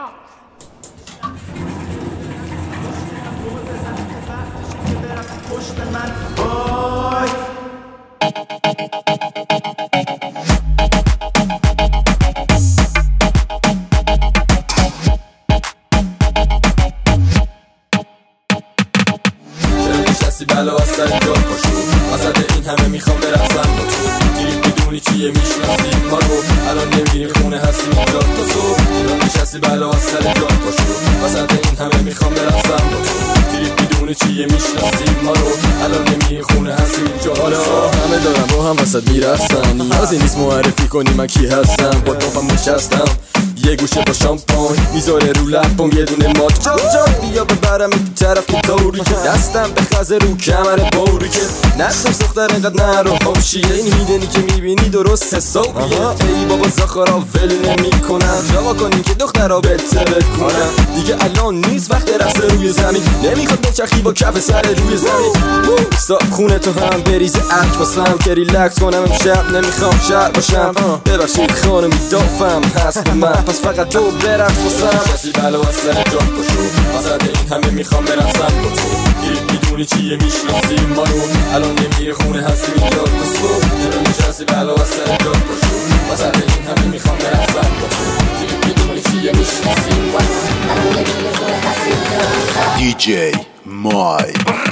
بلا وسط جا پاشو وسط این همه میخوام برقصم با تو دیری بدونی چیه میشناسی ما رو الان نمیری خونه هستی اینجا تا صبح الان نشستی بلا وسط جا پاشو وسط این همه میخوام برقصم با تو دیری بدونی چیه میشناسی ما رو الان نمیری خونه هستی اینجا حالا همه دارم با هم وسط میرقصن نیازی نیست معرفی کنی من کی هستم با توفم نشستم یه گوشه با شامپاین میذاره رو لبم یه دونه مات جا بیا ببرم این طرف که طوری که دستم به خزه رو کمر بوری که نشم سختر اینقدر نرو حاشیه این میدنی که میبینی درست حسابیه ای بابا زخارا ول نمی کنم جوا کنین که دخترها بهتره کنم دیگه الان نیست وقت رقص روی زمین نمیخواد بچخی با کف سر روی زمین خونه تو هم بریزه ارک واسم که ریلکس کنم امشب نمیخوام شهر باشم ببخشید خانمی دافم هست من پس فقط تو برقص واسم کسی بلا وسط جا پاشو وسط این همه میخوام برقصم با تو دیری میدونی چیه میشناسی ما رو الان نمیری خونه هستی اینجا تا صبح چرا نشستی بلا وسط جا پاشو وسط این همه میخوام برقصم با تو دیری میدونی چیه میشناسی ما رو الان نمیری خونه هستی اینجا دیجی مای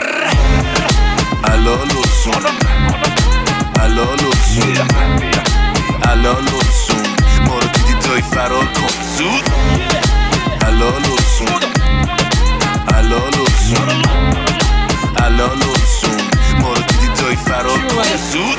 الالوسون الالوسون الالوسون ما رو دیدی توی فرار کن زود الالوسون الالوسون الالوسون ما رو دیدی توی فرار کن زود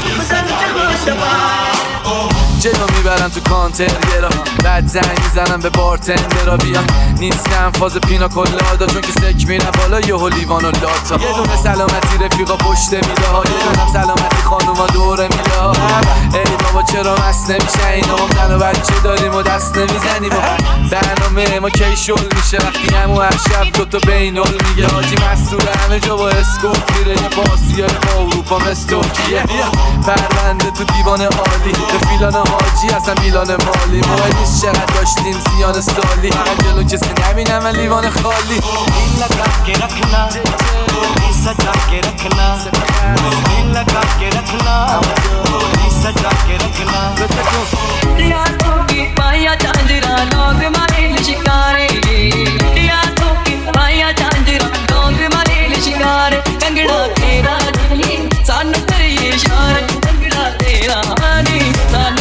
جلو میبرم تو کانتر بعد زنگ میزنم به بارتندرا بیا نیستم فاز پینا کلادا چون که سک میرم بالا یهو لیوان و لاتا یه دونه سلامتی رفیقا پشت میله ها یه دونم سلامتی خانوما دوره میله ها ای بابا چرا مست نمیشه اینا ما زن و بچه داریم و دست نمیزنیم و برنامه ما کی شل میشه وقتی همو هر شب دوتا بینال میگه حاجی مسئول همه جا با اسکوپ میره یه باسیای با اروپا مثل ترکیه پرونده تو دیوان عالی به فیلان حاجی اصلا میلان مالی مهم نیست چقدر داشتیم زیان سالی فقط جلو کسی نبینم من لیوان خالی این لگا که رکھنا این سجا که رکھنا این لگا که رکھنا این سجا که رکھنا یار تو کی پایا چاندرا لوگ مارے شکارے یار تو کی پایا چاندرا لوگ مارے شکارے کنگڑا تیرا نہیں سانو کرے اشارے کنگڑا تیرا نہیں سانو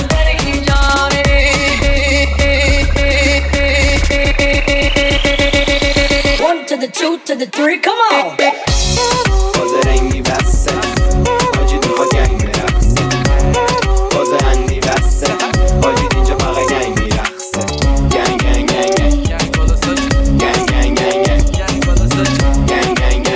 to the 2 to the 3, come on. باز رنگی بسته حاجی تو با گنگ میرقصه باز اندی بسته حاجی اینجا فقط گنگ میرقصه گنگ گنگ گنگ گنگ گنگ گنگ گنگ گنگ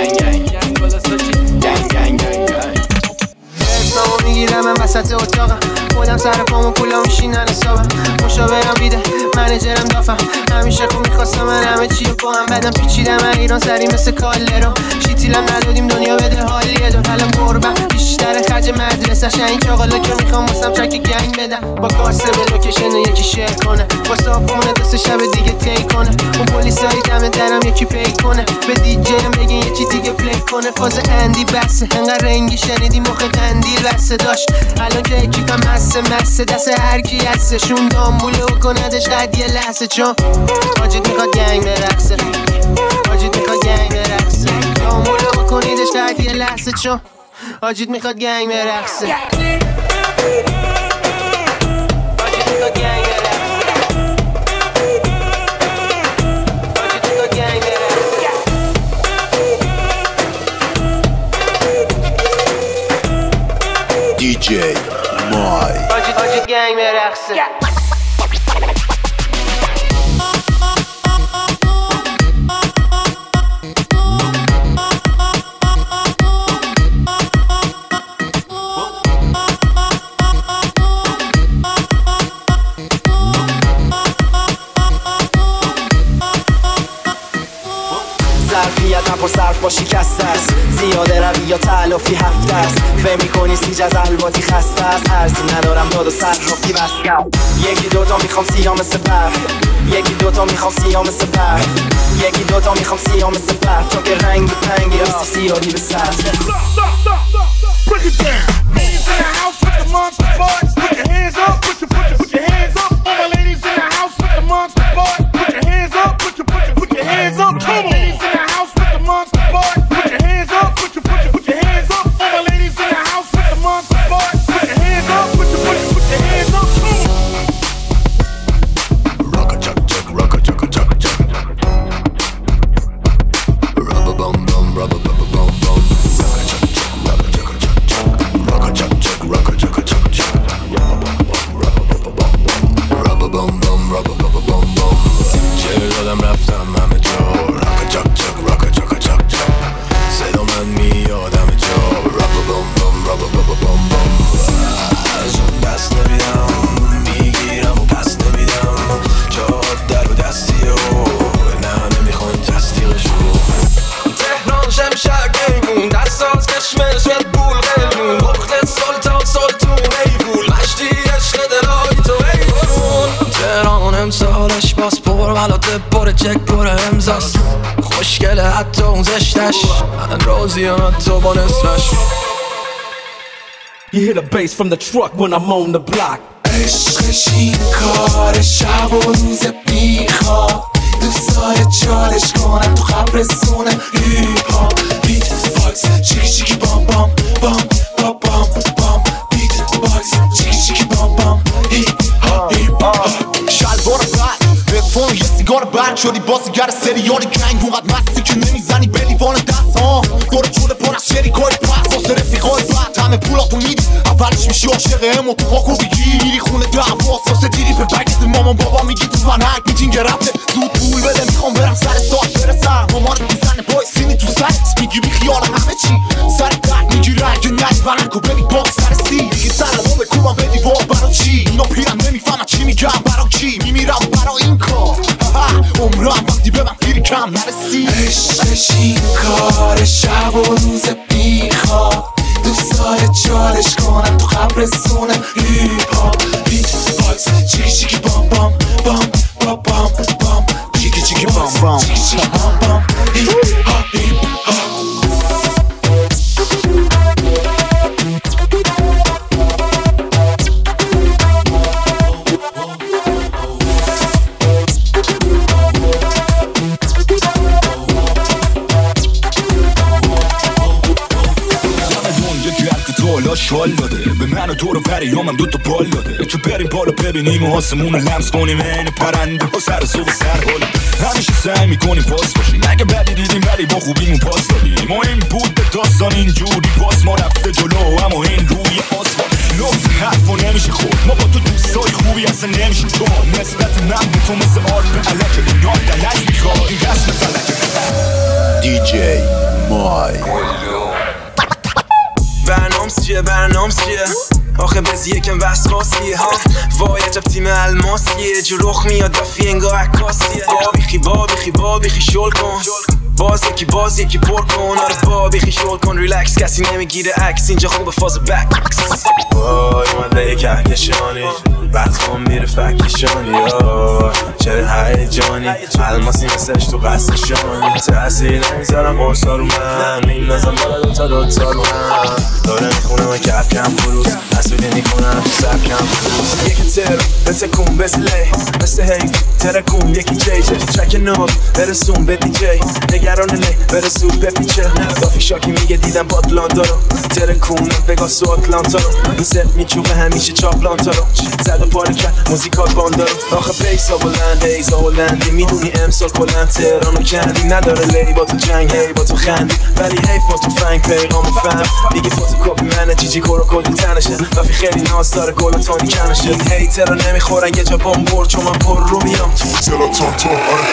گنگ گنگ گنگ حسامو میگیرم من وسط اتاقم خودم سر پامو پولا میشینن حسابم مشاورم بیده منیجرم دافم همیشه خوب میخواستم من همه چیو با هم بدم پیچیدم من ایران سری مثل کالرو شیتیلم ندادیم دنیا بده حالیه دو حالم قربم بیشتر خرج مدرسه شاین چاقالا که میخوام واسم چک گنگ بدم با کاسه به لوکیشن یکی شیر کنه با صاحبونه دست شب دیگه تی کنه اون پلیسایی دم درم یکی پی کنه به دیجیم بگین یه چی دیگه پلی کنه فاز اندی بسه انقدر رنگی شنیدی مخ قندیل بسه داشت الان که کیفم مسه دست هر کی هستشون دامبوله و کندش قد یه لحظه چون حاجیت میخواد گنگ برقصه حاجیت میخواد گنگ برقصه دامبوله و کنیدش قد یه لحظه چون حاجیت میخواد گنگ برقصه حاجیت میخواد گنگ دیجی مای حاجیت گنگ برقصه ظرفیت پر صرف با شکست است زیاده روی یا تلافی هفته است فهم میکنی سیج از الواتی خسته است ارزی ندارم داد و صرافی بس یکی دوتا میخوام سیاه مثل برف یکی دوتا میخوام سیاه مثل برف یکی دوتا میخوام سیاه مثل برف تا که رنگی پنگی راستی سیاهی به سر Break it down. Ladies in the house with the monster boys. Put your hands up. Put your hands up. All my ladies in the house with the monster boys. Put your hands up. Put your hands up. Come on. Ladies in the house with the monster boys. Put your hands up. Put your hands up. All my ladies in the house with the monster boys. Put your hands up. Put your hands up. Come on. Rock a chuck chuck, rock a chuck chuck chuck. Rubber bum bum, rubber bum bum bum. Rock a chuck chuck, rock a chuck chuck, rock a chuck chuck chuck. Rubber bum bum, rubber bum bum. چه یادم رفتم همه جا. Rock a chuck chuck, rock a chuck chuck chuck. صدا من میاد همه جا. Rubber bum bum, rubber bum bum. از اون دست نمیدم میگیرم و پس نمیدم جات در و دستیه و نه نمیخوان تصدیقشو تهران شمشک ایمون دستاز کشمش بول قیمون بخت سلطان سلطون ایفول مشتی عشق دلای تو ایفون تهران امسالش باز پر ملاته پر چک پر امزاست خوشگله حتی اون زشتش من راضیم حتی با نصفش You hear the bass from the truck when I'm on the block. عشقش این کار شب و روز بیخواب دوست داره چالش کنم تو قبرستونه هیپ هاپ بیت باکس چیکی چیکی بام بام بام بام بام بام بیت باکس چیکی چیکی بام بام هیپ هاپ هیپ هاپ شلوار بعد هدفون یه سیگار بعد شدی بازیگر سریال گنگ اونقدر مستی که نمیزنی به لیوان دست ها دور جوله پر از شریکای پس واسه رفیقای بعد همه پولاتو میدی اولش میشی عاشق امو تو پاکو بگی میری خونه دعوا واسه دیری به بگت مامان بابا میگی تو ونک میتینگ رفته زود پول بده میخوام برم سر ساعت برسم مامانت میزنه بای سینی تو سرت میگی بی خیال همه چی سر درد میگیره اگه نگی ونکو ببین باکس سر سی دیگه سرمو بکوبم به دیوار برا چی اینا پیرم نمیفهمن چی میگم برا کی میمیرم برا این کار عمرم وقتی به من فیری کم نرسی عشقش این کار شب و روز بیخواب دوست داره چالش کنم تو قبرستونه هیپ هاپ بیت باکس چیکی چیکی بام بام بام بام بام بام چیکی چیکی بام بام چیکی چیکی بام بام هیپ هاپ هیپ هاپ شال داده به من و تو رو پریامم دوتا بال داده که بریم بالا ببینیم و آسمون رو لمس کنیم این پرنده ها سر صبح سر حاله همیشه سعی میکنیم پاس باشیم اگه بدی دیدیم ولی با خوبیمون پاس دادیم ما این بود به داستان اینجوری باز ما رفته جلو اما این روی آسفالت لفت حرف و نمیشه خود ما با تو دوستای خوبی اصلا نمیشه تو نسبت من به تو مثل آرد به علکه دنیا دلک میخواد این قسم فلکه DJ مای برنامس چیه آخه بزی یکم وسواسیه ها وای عجب تیم الماسیه جو رخ میاد دفی انگاه عکاسیه بابیخی شل کن باز یکی پر کن آره بابیخی شل کن ریلکس کسی نمیگیره عکس اینجا خوبه فاز بکس وای اومده یک کهکشانی بعد خون میره فکشانی چه هیجانی الماسی مثلش تو قصشانی تأثیر نمیذارم آسا رو من میندازم بالا دوتا رو هم داره میخونم و کم فروز حسودی میکنم تو سبکم فروز یکی تر بتکون بزله مثل هیف ترکون یکی جیجه ترک ناب برسون به دی جی نگران لی برسون به پیچه دافی شاکی میگه دیدم باتلانتا رو ترکون وگاس و آتلانتا رو این ست میچوبه همیشه چاپلانتا رو زد و پاره کرد موزیکال باندا رو آخه بیسا بلند ایزا هلندی میدونی امسال کلن تهران و کندی نداره لی با تو جنگ هی با تو خندی ولی حیف با تو فنگ پیغام و فهم دیگه فوتوکاپی منه جیجی کورو کلی تنشه دافی خیلی ناز داره گل و تانی کنشه این هیتر رو نمیخورن یه جا بام برد چون من پر رو میام تو تلاتان تو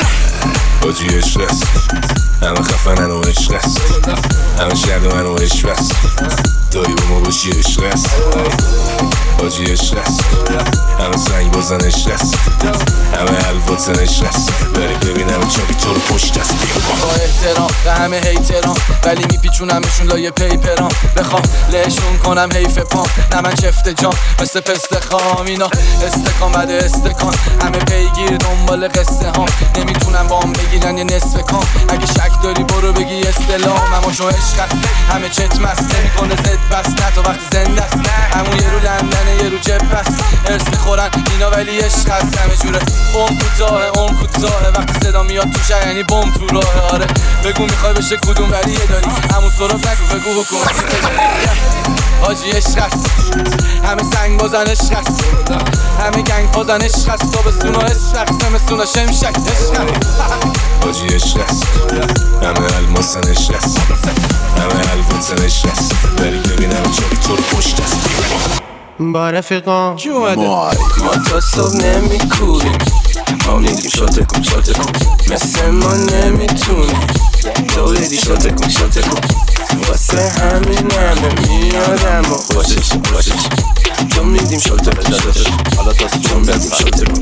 حاجی عشق است همه خفنن و عشق است همه شردن و عشق است دایی با ما باشی عشق است حاجی عشق است همه سنگ بازن عشق است همه حلواتن عشق است بری ببینم چاکی تو رو پشت است با احترام به همه هیتران ولی میپیچونمشون لایه پیپران بخوام لهشون کنم حیف پام نه من چفت جام مثل پست خام اینا استکان بده استکان همه پیگیر دنبال قصه هام نمیتونم بام بگیرن یه نصف کام اگه شک داری برو بگی استلام اما شو عشق است همه چت مست نمیکنه زد بس نه تا وقتی زنده است همون یه رو لندنه یه رو جب است ارس میخورن اینا ولی عشق است همه جوره بم کوتاهه وقتی صدا میاد تو شهر یعنی بم تو راه آره بگو میخوای بشه کدوم ولیه داری همون سراغ نگو بگو حکومتی حاجی عشق است همه سنگ بازن عشق است همه گنگ بازن عشق است تابستون و اسفق زمستون و شمشک عشق است حاجی عشق است همه الماسن عشق است همه حلواتن عشق است بری ببینم چاکی تو رو پشت است با رفیقان کی اومده؟ ما تا صبح نمیکوریم ما میگیم شاته کن مثل ما نمیتونیم تو دیدی شاته کن واسه همین همه میادم و خوشش تو میدیم شاته کن حالا تا صبح بدیم شاته کن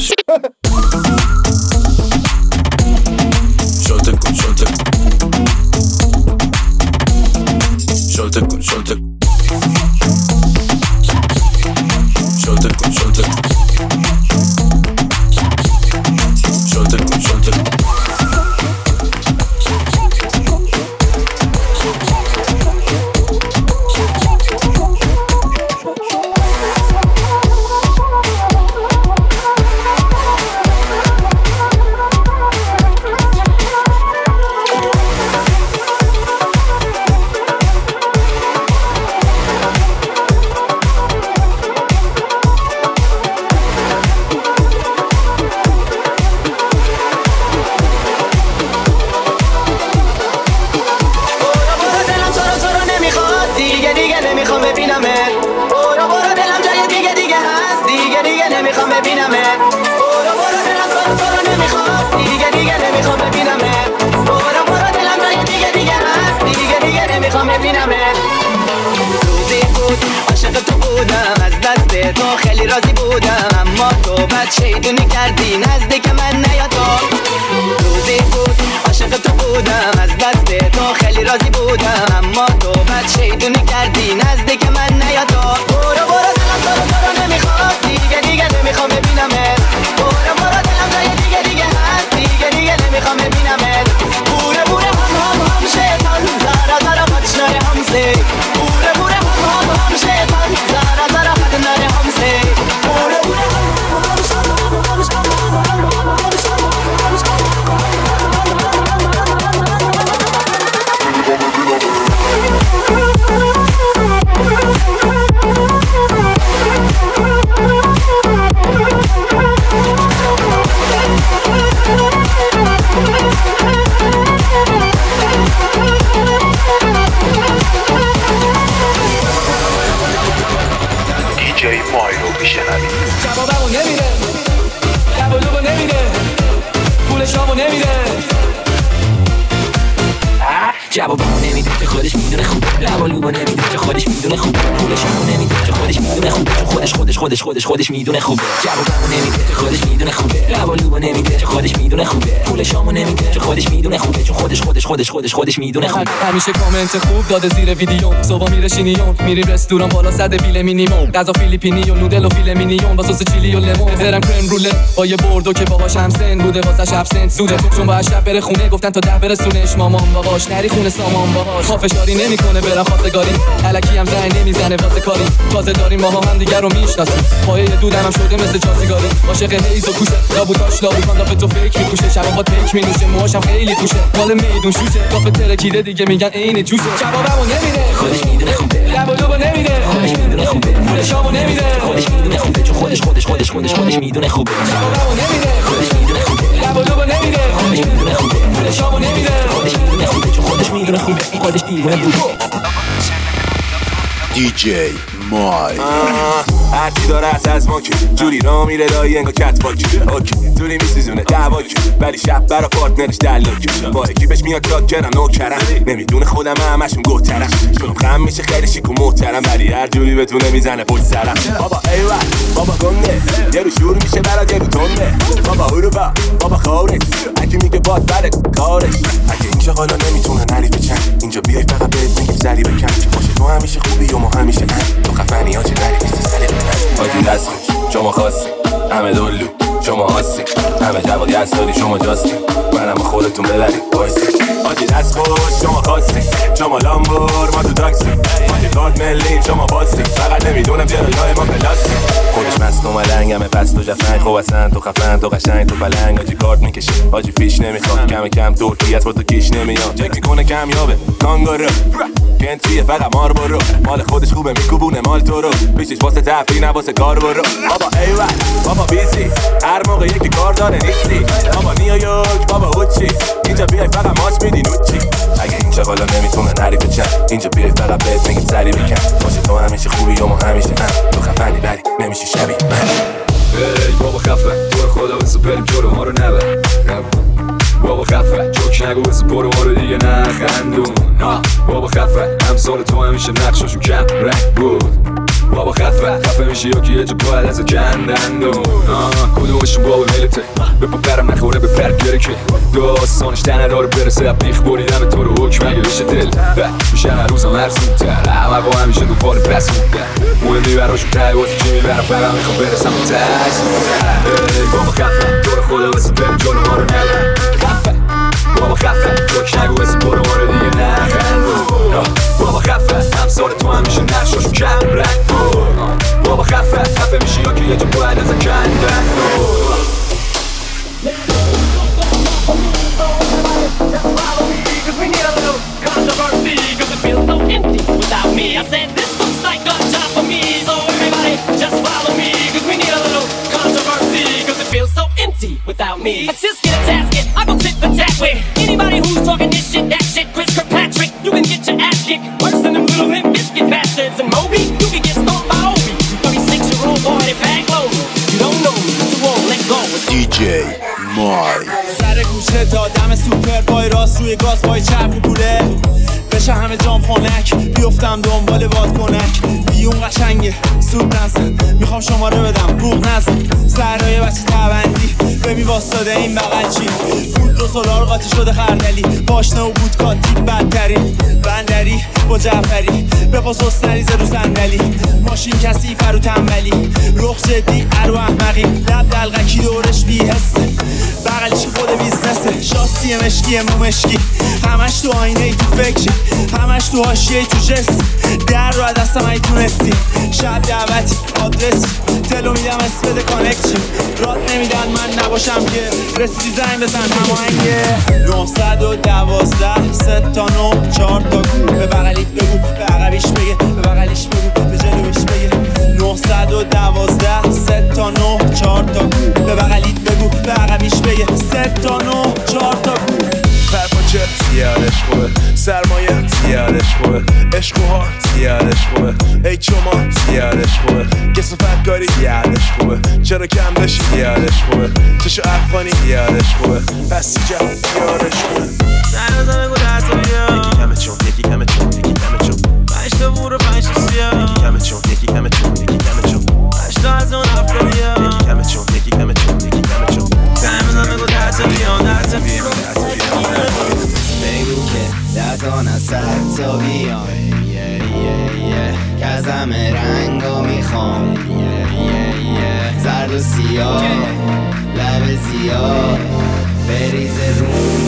شاته کن شاته کن شاته کن شیطونی کردی نزدیک من نیا تو روزی بود عاشق تو بودم از دست تو خیلی راضی بودم اما تو بد شیطونی کردی نزدیک من نیا تو برو دلم تو رو نمیخواد دیگه نمیخوام ببینمت برو دلم جای دیگه هست دیگه نمیخوام ببینمت بوره هم شیطان زارا خودش نره همسه بوره هم شیطان زارا خودش نره همسه بوره جوابمو نمیده جوابمو نمیده پولشامو نمیده جوابمو نمیده که خودش میدونه خوبه جوابمو نمیده که خودش میدونه خوبه پولشامو نمیده که خودش میدونه خوبه خودش میدونه خوبه جوابمو نمیده که خودش میدونه خوبه جوابمو نمیده که خودش میدونه خوبه پولشامو نمیده که خودش میدونه خوبه چون خودش میدونه خوبه همیشه کامنت خوب داده زیر ویدیو صبح میره شینیون میریم رستوران بالا صد بیل مینیمم غذا فیلیپینی و نودل و فیله مینیون با سس چیلی و لیمون زرم کرم روله با یه بردو که باهاش همسن بوده واسش ابسنت سوده چون با شب بره خونه گفتن تا 10 برسونش مامان باباش نری خونه سامان باهاش پافشاری نمیکنه برم خواستگاری الکی هم زنگ نمیزنه واسه کاری تازه داریم ما هم دیگه رو میشناسیم پای دودم شده مثل چاسیگاری عاشق هیز و کوشه لابوتاش لابوتان دافه تو فکر میکوشه شبا با تک مینوشه موهاشم خیلی توشه مال میدون شوشه دافه ترکیده دیگه میگن عین جوشه جوابمو نمیده خودش میدونه خوبه جوابمو نمیده خودش میدونه خوبه پولشامو نمیده خودش میدونه خوبه چون خودش میدونه خوبه جوابمو نمیده خودش میدونه خوبه جوابمو نمیده خودش میدونه خوبه پولشامو نمیده خودش میدونه خوبه چون خودش میدونه خوبه خودش دیوونه بود DJ مای هرچی داره از ما که جوری را میره دایی انگا کت باکی اوکی جوری میسیزونه دواکی ولی شب برا پارتنرش دلاکی با اکیپش میاد راکرم نوکرم نمیدونه خودم همشون گوترم چون خم میشه خیلی شیک و محترم ولی هر جوری بتونه میزنه پشت سرم بابا ایوه بابا گنده یه رو شور میشه برات یه رو تنده بابا هروبا بابا خارج اگه میگه باد بله کارش اگه اینجا حالا نمیتونه نری بچن اینجا بیای فقط بهت میگیم سری بکن باشه تو همیشه خوبی و ما همیشه تو خفنی آجی ولی نیستی سری بکن آجی دست خوش شما خواستی همه دلو شما هستی همه جواد یستاری شما جاستی منم خودتون ببرید بایستی آجی دست خوش شما خواستی شما لامبور ما تو تاکسی آجی کارت ملیم شما باستی فقط نمیدونم جلوی ما پلاستی خودش مست و ملنگمه پس تو جفنگ خوب اصلا تو خفن تو قشنگ تو پلنگ آجی کارت میکشه آجی فیش نمیخواد کم کم ترکیت با تو کیش نمیاد چک میکنه کمیابه کانگارو کنتریه فقط مار برو مال خودش خوبه میکوبونه مال تو رو بیشش واسه تفریح نه واسه کار برو بابا ایوه بابا بیسی هر موقع یکی کار داره نیستی بابا نیویورک بابا هوچی اینجا بیای فقط ماچ میدی نوچی اگه اینجا بالا نمیتونه نری بچن اینجا بیای فقط بهت میگیم سری بکن باشه تو همیشه خوبی و ما همیشه تو خفنی ولی نمیشی شبیه من ای بابا خفه تو خدا بسو بریم جلو ما رو نبر بابا خفه جوک نگو بسو برو ما رو دیگه نخندون بابا خفه همسال تو همیشه نقشاشون کم رنگ بود بابا خفه میشه یا که یه جا باید از کندندون کدومشون بابا ملته به پا برم نخوره به پرگره که داستانش تنه داره برسه بیخ بریدم تو رو حکم اگه بشه دل میشه هر روزم مرسومتر همه با همیشه دو پار پسونتر مهمی براشون ته واسه چی میبرم فقط میخوام برسم به ترسونتر بابا خفه تو رو خدا بسه بریم جلو ما رو نبر بابا خفه جوک نگو بسه برو ما رو دیگه نخندون بابا خفه همسال تو همیشه نقشاشون کم رنگ بود بابا خفه میشه یا که یه جا باید از کندن Cause we need a little controversy Cause it feels so empty without me I said this looks like a job for me So everybody just follow me Cause we need a little controversy Cause it feels so empty without me Let's just get a tasket, I go tit for tat with anybody who's talking this shit, that shit Chris Kirkpatrick, you can get your ass kicked Worse than them little Limp Bizkit bastards And Moby, you can get stomped by Obi 36-year-old boy that pack low You don't know me, you won't let go DJ مای سر گوشه تا دم سوپر پای راست روی گاز پای چپ رو کوله بشه همه جام خونک بیفتم دنبال بادکنک بیون قشنگه سود نزن میخوام شما رو بدم بوق نزن سرای بچه تبندی ببین واسطاده این بغل چی بود $2 قاطی شده خردلی پاشنه و بود کاتیک بدترین بندری با جعفری بپاس حسنریزه رو صندلی ماشین کسی فرو تنبلی رخ جدی ارو احمقی لب دلغکی دورش بی حسه بغلش خود بیزنسه شاسی مشکی مو مشکی همش تو آینه ای تو فکری همش تو حاشیه ای تو جست در رو دستم ای تونستی شب دعوتی آدرسی تلو میدم اسم بده کانکشن رات نمیدن من نباشم که رسیدی زنگ بزن هماهنگه 912 3 تا 9 4 تا گو به بغلیت بگو به عقبیش بگه به بغلیش بگو به جلویش بگه 912 3 تا 9 4 تا گو به بغلیت بگو به عقبیش بگه 3 تا 9 4 تا گو پرپاچه زیادش خوبه سرمایه زیادش خوبه عشق و ها زیادش خوبه ای چما زیادش خوبه کسافت کاری زیادش خوبه چرا کم بشی زیادش خوبه چشو افغانی زیادش خوبه پس اینجا زیادش خوبه سرازم بگو دست بیا یکی کمه چون یکی کمه چون یکی کمه چون 5 تا بور و 5 تا سیا یکی کمه چون یکی کمه چون یکی کمه چون 8 تا از اون هفته بیا یکی کمه چون یکی کمه چون یکی کمه چون سرازم بگو دست بیا دست بیا بگو که دستان از سر تا بیام که از همه رنگا میخوام زرد و سیاه لب زیاد بریز روم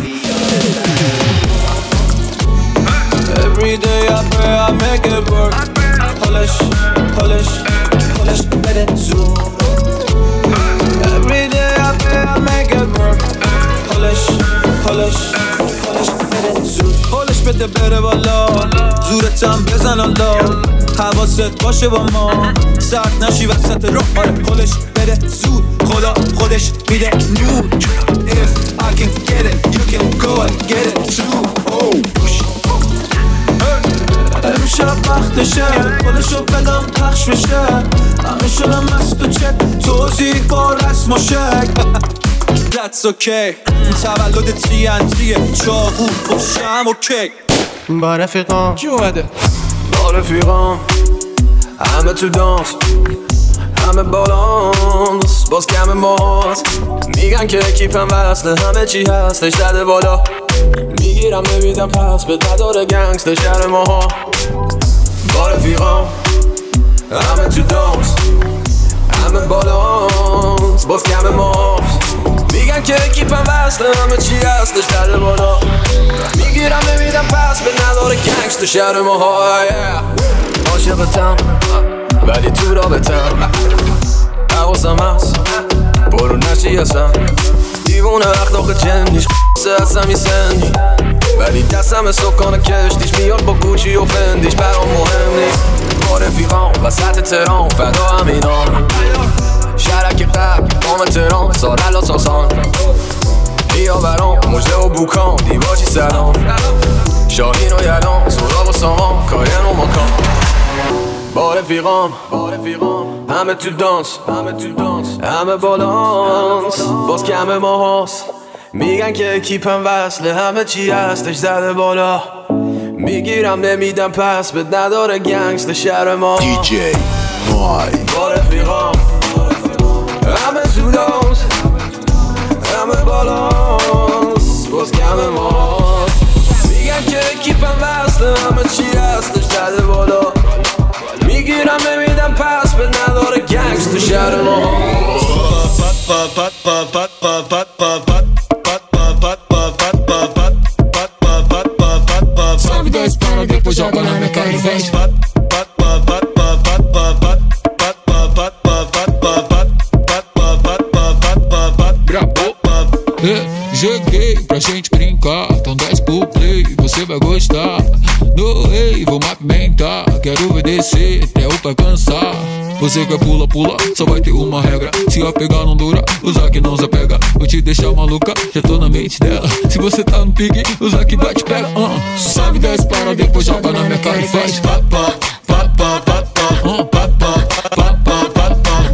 Every day I pray I make it work Polish, polish, polish بده زود Every day I pray I make it work Polish, polish, polish بده زود پولش بده بره بالا زورتم بزن الله حواست باشه با ما سرد نشی وسط راه آره پولش بده زود خدا خودش میده نور If I can get it you can go and get it too Oh push شب وقتشه گلشو بدم پخش بشه همه شدم مست و چک توضیح با رسم و شک That's okay تولد TNT'ه چاقو باشم اوکی با رفیقام کی اومده؟ با رفیقام همه تو دانس همه بالانس باز کم ماست میگن که اکیپم وصله همه چی هستش زده بالا میگیرم نمیدم پس به نداره گنگستر شهر ماها با رفیقام همه تو دانس همه بالانس باز کم ماست میگن که اکیپم وصله همه چی هستش زده بالا میگیرم نمیدم پس به نداره گنگستر شهر ماها عاشقتم ولی تو رابطم حواسم هست برو نشی هستم دیوونه اخلاق جنیش سه هستم سنی ولی دستم سکان کشتیش میاد با گوچی و فندیش برام مهم نیست با رفیقام وسط تهران فدا همینان شرک قبل قام تهران سارلا ساسان بیا برام مجده و بوکان دیواشی سلام شاهین و یلان سراغ و سامان کارین و مکان با رفیقام همه تو دانس همه بالانس باز کم ما هست میگن که اکیپم وصله همه چی هستش زده بالا میگیرم نمیدم پس به نداره گنگستر شهر ما DJ مای با رفیقام همه تو دانس همه بالانس باز کم ما هست میگن که اکیپم وصله همه چی هستش زده بالا میگیرم نمیدم پس به نداره گنگستر شهر ما Salve dois para depois joga na minha cara e vem Joguei pra gente brincar, então desce pro play, você vai gostar. No rei, vou apimentar, quero obedecer até o pai cansar. Você quer pula, pula, só vai ter uma regra. Se a pegar não dura, usar que não se pega. Vou te deixar maluca, já tô na mente dela. Se você tá no pique, usar que vai te pega. Sabe, desce para depois joga na minha cara e faz pá, pá, pá, pá, pá, pá, pá, pá, pá, pá, pá,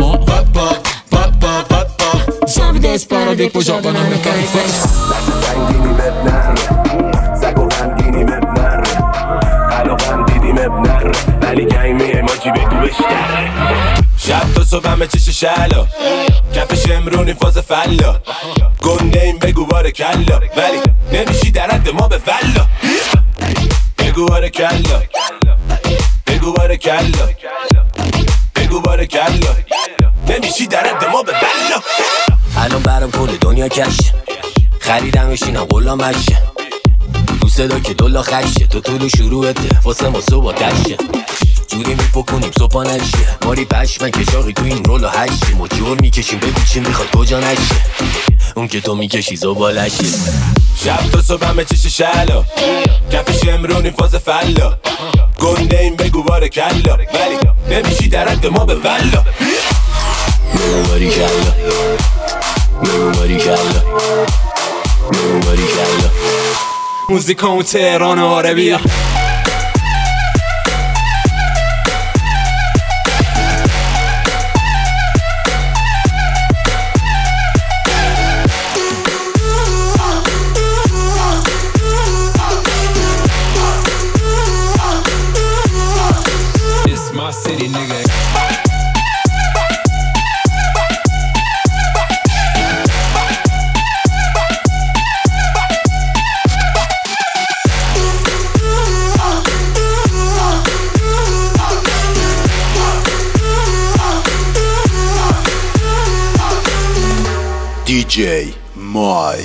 Sabe, desce para depois joga na minha cara e faz رنگینی مب نره زگ و غمگینی مب نره علاقم دیدی مب نره ولی گنگ میه ماجی بگو بشتره شب تا صبح همه چش شلا کفش امرونی فاز فلا گنده این بگو باره کلا ولی نمیشی در حد ما به فلا بگو باره کلا بگو باره کلا بگو باره کلا نمیشی در حد ما به فلا الان برام کل دنیا کشه خریدم بشینم غلامشه تو صدا که دولا خشه تو طول شروعته واسه ما صبح تشه جوری میپکنیم صبح نشه ماری پشمن کشاقی تو این رولو هشه ما جور میکشیم بگو چی میخواد کجا نشه اون که تو میکشی زبالشه شب تا صبح همه چش شلا کفش امرونی فاز فلا گنده این بگو باره کلا ولی نمیشی در حد ما به فلا بگو باری کلا بگو باری کلا بگو باری کلا موزیکامو تهران آره بیا It's my city, nigga. DJ Mai.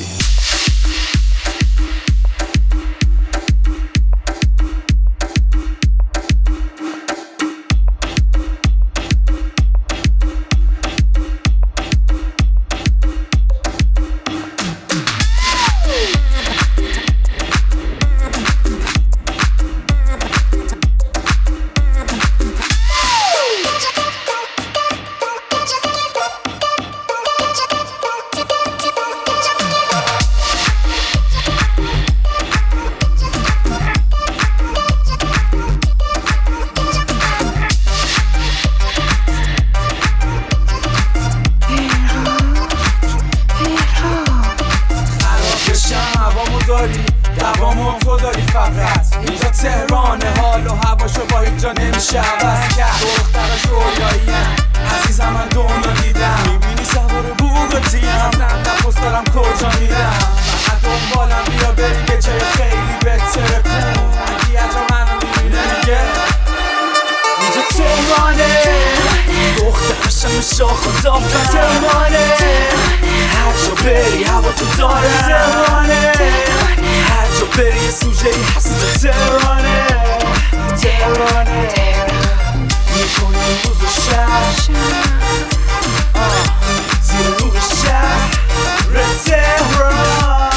داری دوامو تو داری فقط اینجا تهرانه حال و هواشو با هیچ جا نمیشه عوض کرد دخترش رویاییم عزیزم من دنیا دیدم میبینی سوار بوگاتیم ازم نپرس دارم کجا میرم فقط دنبالم بیا بریم یه جای خیلی بهتره کن اگه یه جا منو میبینه میگه اینجا تهرانه دخترشم شاخ و دافن تهرانه هر جا بری هوا تو داره تهرانه هر جا بری یه سوژه ای هست تهرانه تهرانه میکنیم روز و شب زیر نور شهر تهران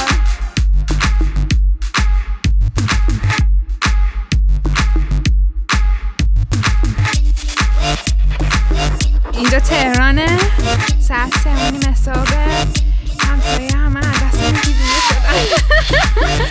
اینجا تهرانه ساعت 3:30 صبح همسایه همه از دستم دیوونه شدن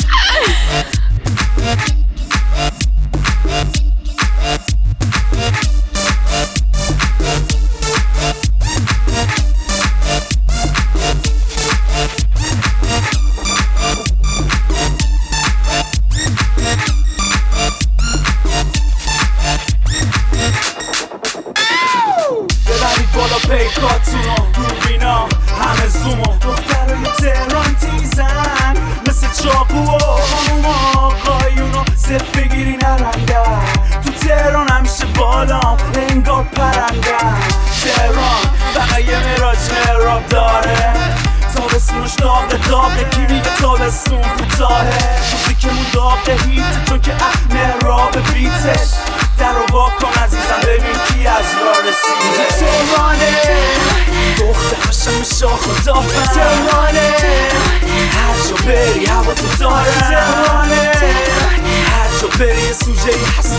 ببرید بالا پیکاتونو دوربینا همه زومو دخترای تهران تیزن مثل چاقو و همون آقایونو صف بگیری نرندن تو تهران همیشه بالام انگار پرندن تهران فقط یه مراج مراب داره تابستونش داغه کی میگه تابستون کوتاهه موسیقیمون داغه هیت چون که مهراب بیتش در رو واکن عزیزم ببین کی از راه رسیده تهرانه دخترشم شاخ و دافن تهرانه هر جا بری هوا تو داره تهرانه هر جا بری یه سوژه ای هست